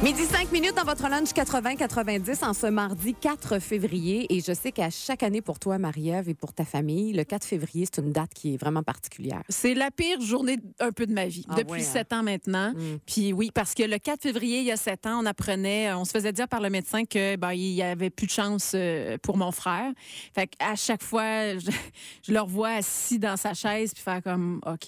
Midi 5 minutes dans votre lunch 80-90 en ce mardi 4 février. Et je sais qu'à chaque année pour toi, Marie-Ève, et pour ta famille, le 4 février, c'est une date qui est vraiment particulière. C'est la pire journée un peu de ma vie, depuis 7 ans maintenant. Puis oui, parce que le 4 février, il y a 7 ans, on se faisait dire par le médecin que il y avait plus de chance pour mon frère. Fait qu'à chaque fois, je le revois assis dans sa chaise puis faire comme OK,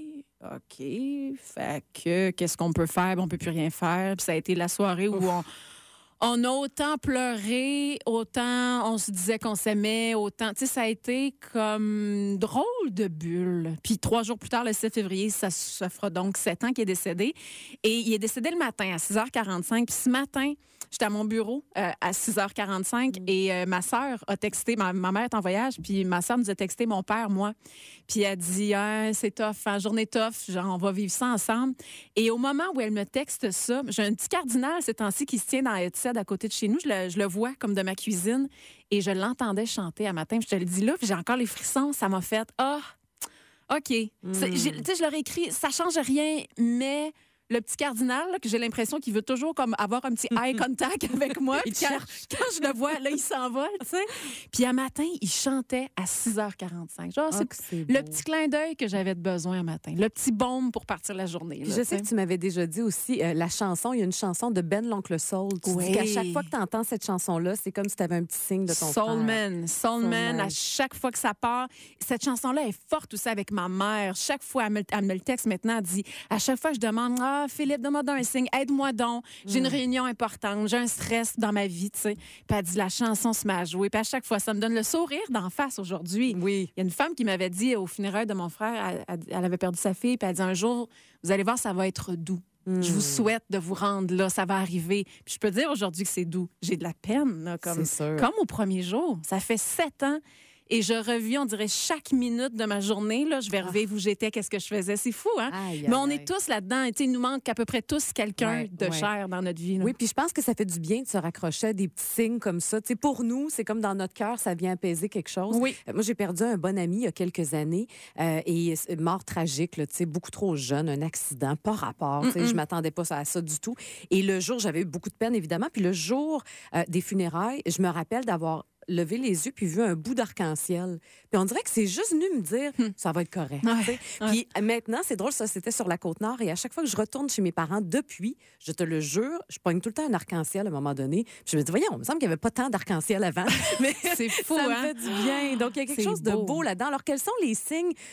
fait que qu'est-ce qu'on peut faire? On peut plus rien faire. Puis ça a été la soirée où on a autant pleuré, autant on se disait qu'on s'aimait, autant... Tu sais, ça a été comme drôle de bulle. Puis 3 jours plus tard, le 7 février, ça fera donc 7 ans qu'il est décédé. Et il est décédé le matin à 6h45. Puis ce matin, j'étais à mon bureau à 6h45 et ma sœur a texté, ma mère est en voyage, puis ma sœur nous a texté mon père, moi. Puis elle a dit, c'est tough, journée tough, genre on va vivre ça ensemble. Et au moment où elle me texte ça, j'ai un petit cardinal ces temps-ci qui se tient dans la headset à côté de chez nous. Je le vois comme de ma cuisine et je l'entendais chanter à matin. Puis je te le dis là, puis j'ai encore les frissons. Ça m'a fait, OK. Tu sais, je leur ai écrit, ça change rien, mais... Le petit cardinal, là, que j'ai l'impression qu'il veut toujours comme avoir un petit eye contact avec moi. Puis quand je le vois, là, il s'envole, tu sais. Puis à matin, il chantait à 6h45. Genre, c'est le petit clin d'œil que j'avais de besoin à matin. Le petit baume pour partir la journée. Là, je sais que tu m'avais déjà dit aussi, la chanson, il y a une chanson de Ben l'Oncle Soul. Tu dis qu'à chaque fois que tu entends cette chanson-là, c'est comme si tu avais un petit signe de ton frère. Soulman, à chaque fois que ça part. Cette chanson-là est forte aussi avec ma mère. Chaque fois, elle me le texte maintenant, elle dit, à chaque fois que je demande, Philippe, donne-moi un signe, aide-moi donc. J'ai une réunion importante, j'ai un stress dans ma vie, tu sais. Puis elle dit, la chanson se met à jouer. Puis à chaque fois, ça me donne le sourire d'en face aujourd'hui. Oui. Il y a une femme qui m'avait dit au funérailles de mon frère, elle avait perdu sa fille, puis elle dit, un jour, vous allez voir, ça va être doux. Je vous souhaite de vous rendre là, ça va arriver. Puis je peux dire aujourd'hui que c'est doux. J'ai de la peine, là, comme au premier jour. Ça fait 7 ans. Et je revis, on dirait, chaque minute de ma journée. Là, je vais revivre où j'étais, qu'est-ce que je faisais. C'est fou, hein? Mais on est tous là-dedans. Il nous manque à peu près tous quelqu'un de cher dans notre vie. Là. Oui, puis je pense que ça fait du bien de se raccrocher à des petits signes comme ça. T'sais, pour nous, c'est comme dans notre cœur, ça vient apaiser quelque chose. Oui. Moi, j'ai perdu un bon ami il y a quelques années et mort tragique, là, beaucoup trop jeune, un accident, pas rapport. Je m'attendais pas à ça du tout. Et le jour, j'avais eu beaucoup de peine, évidemment. Puis le jour des funérailles, je me rappelle d'avoir levé les yeux puis vu un bout d'arc-en-ciel. Puis on dirait que c'est juste venu me dire ça va être correct. Puis maintenant, c'est drôle, ça c'était sur la Côte-Nord et à chaque fois que je retourne chez mes parents depuis, je te le jure, je pogne tout le temps un arc-en-ciel à un moment donné. Puis je me dis voyons, il me semble qu'il n'y avait pas tant d'arc-en-ciel avant. Mais c'est fou, ça me fait du bien. Donc il y a quelque chose de beau là-dedans. Alors quels sont les signes